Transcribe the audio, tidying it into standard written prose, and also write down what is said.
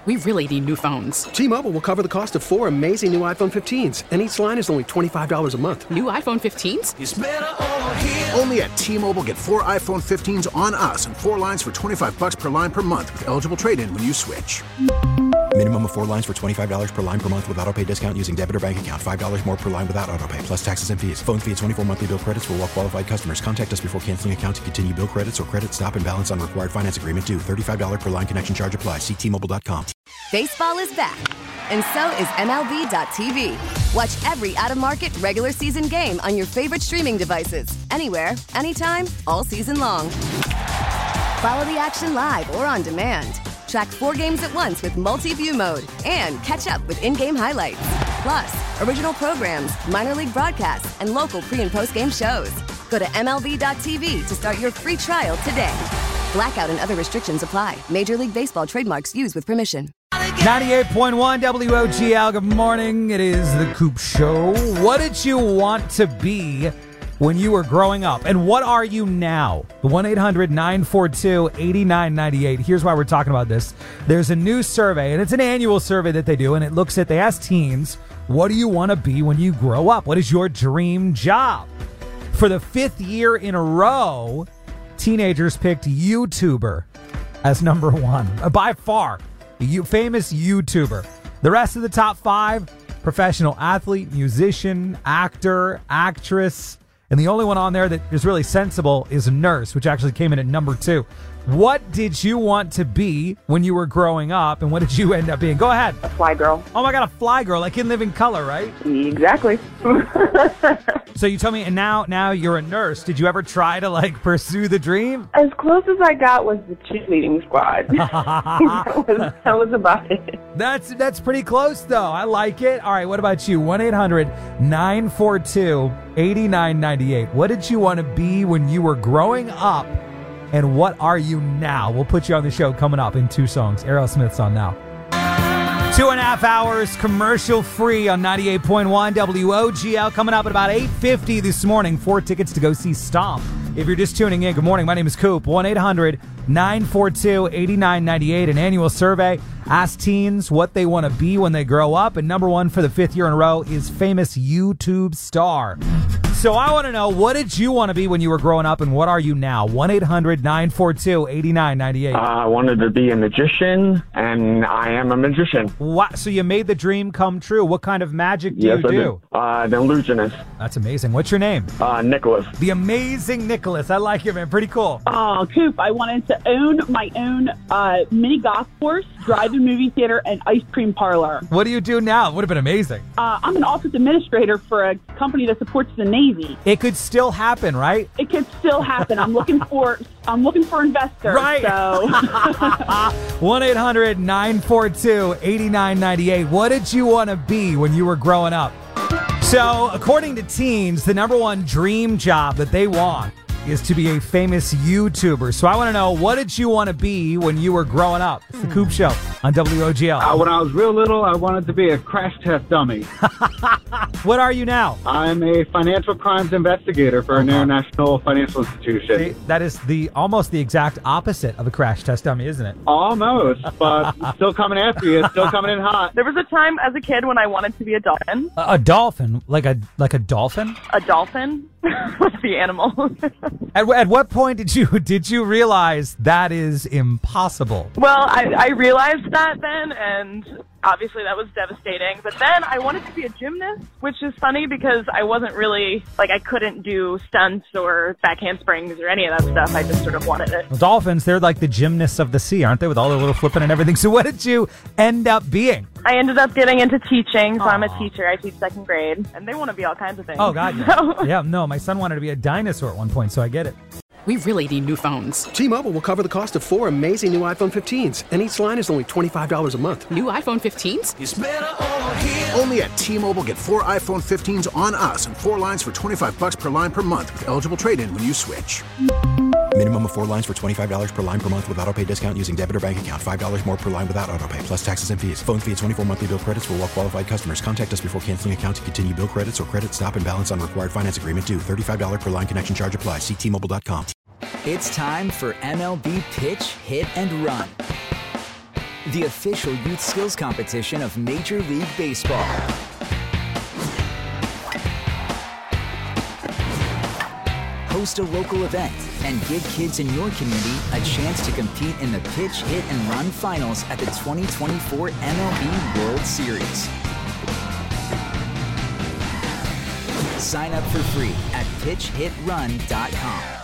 We really need new phones. T-Mobile will cover the cost of 4 amazing new iPhone 15s, and each line is only $25 a month. New iPhone 15s? It's better over here. Only at T-Mobile, get 4 iPhone 15s on us and 4 lines for $25 per line per month with eligible trade-in when you switch. Minimum of 4 lines for $25 per line per month with autopay discount using debit or bank account. $5 more per line without autopay, plus taxes and fees. Phone fee at 24 monthly bill credits for well-qualified customers. Contact us before canceling account to continue bill credits or credit stop and balance on required finance agreement due. $35 per line connection charge applies. See T-Mobile.com. Baseball is back, and so is MLB.tv. Watch every out-of-market regular season game on your favorite streaming devices. Anywhere, anytime, all season long. Follow the action live or on demand. Track 4 games at once with multi-view mode and catch up with in-game highlights. Plus, original programs, minor league broadcasts, and local pre- and post-game shows. Go to MLB.tv to start your free trial today. Blackout and other restrictions apply. Major League Baseball trademarks used with permission. 98.1 WOGL. Good morning. It is the Coop Show. What did you want to be when you were growing up? And what are you now? 1-800-942-8998. Here's why we're talking about this. There's a new survey, and it's an annual survey that they do, and they ask teens, what do you want to be when you grow up? What is your dream job? For the 5th year in a row, teenagers picked YouTuber as number 1. By far, famous YouTuber. The rest of the top 5, professional athlete, musician, actor, actress. And the only one on there that is really sensible is a nurse, which actually came in at number 2. What did you want to be when you were growing up, and what did you end up being? Go ahead. A fly girl. Oh my God, a fly girl, like in Living Color, right? Exactly. So you told me, and now you're a nurse. Did you ever try to pursue the dream? As close as I got was the cheerleading squad. that was about it. That's pretty close, though. I like it. All right, what about you? 1-800-942-8998. What did you want to be when you were growing up? And what are you now? We'll put you on the show coming up in 2 songs. Aerosmith's on now. 2.5 hours commercial free on 98.1 WOGL. Coming up at about 8:50 this morning. 4 tickets to go see Stomp. If you're just tuning in, good morning. My name is Coop. 1-800-942-8998. An annual survey. Ask teens what they want to be when they grow up. And number 1 for the 5th year in a row is famous YouTube star. So I want to know, what did you want to be when you were growing up, and what are you now? 1-800-942-8998. I wanted to be a magician, and I am a magician. What? So you made the dream come true. What kind of magic do you do? An illusionist. That's amazing. What's your name? Nicholas. The amazing Nicholas. I like it, man. Pretty cool. Oh, Coop, I wanted to own my own mini golf course, drive-in movie theater, and ice cream parlor. What do you do now? It would have been amazing. I'm an office administrator for a company that supports the Navy. It could still happen, right? It could still happen. I'm looking for investors. Right. So 1-800-942-8998. What did you want to be when you were growing up? So, according to teens, the number 1 dream job that they want is to be a famous YouTuber. So I want to know, what did you want to be when you were growing up? It's the Coop Show on WOGL. When I was real little, I wanted to be a crash test dummy. What are you now? I'm a financial crimes investigator for an international financial institution. That is almost the exact opposite of a crash test dummy, isn't it? Almost, but it's still coming after you. It's still coming in hot. There was a time as a kid when I wanted to be a dolphin. A dolphin? Like a dolphin? A dolphin? What's the animal? At what point did you realize that is impossible? Well, I realized that then, and obviously that was devastating. But then I wanted to be a gymnast, which is funny because I wasn't really, I couldn't do stunts or back handsprings or any of that stuff. I just sort of wanted it. Well, dolphins, they're like the gymnasts of the sea, aren't they, with all their little flipping and everything? So what did you end up being? I ended up getting into teaching, so I'm a teacher. I teach 2nd grade, and they want to be all kinds of things. Oh, God, yeah. Yeah, no, my son wanted to be a dinosaur at one point, so I get it. We really need new phones. T-Mobile will cover the cost of 4 amazing new iPhone 15s, and each line is only $25 a month. New iPhone 15s? It's better over here. Only at T-Mobile, get 4 iPhone 15s on us and 4 lines for $25 per line per month with eligible trade-in when you switch. Minimum of 4 lines for $25 per line per month with autopay discount using debit or bank account. $5 more per line without autopay, plus taxes and fees. Phone fee at 24 monthly bill credits for well-qualified customers. Contact us before canceling account to continue bill credits or credit stop and balance on required finance agreement due. $35 per line connection charge applies. See T-Mobile.com. It's time for MLB Pitch, Hit, and Run. the official youth skills competition of Major League Baseball. Host a local event and give kids in your community a chance to compete in the Pitch, Hit, and Run Finals at the 2024 MLB World Series. Sign up for free at pitchhitrun.com.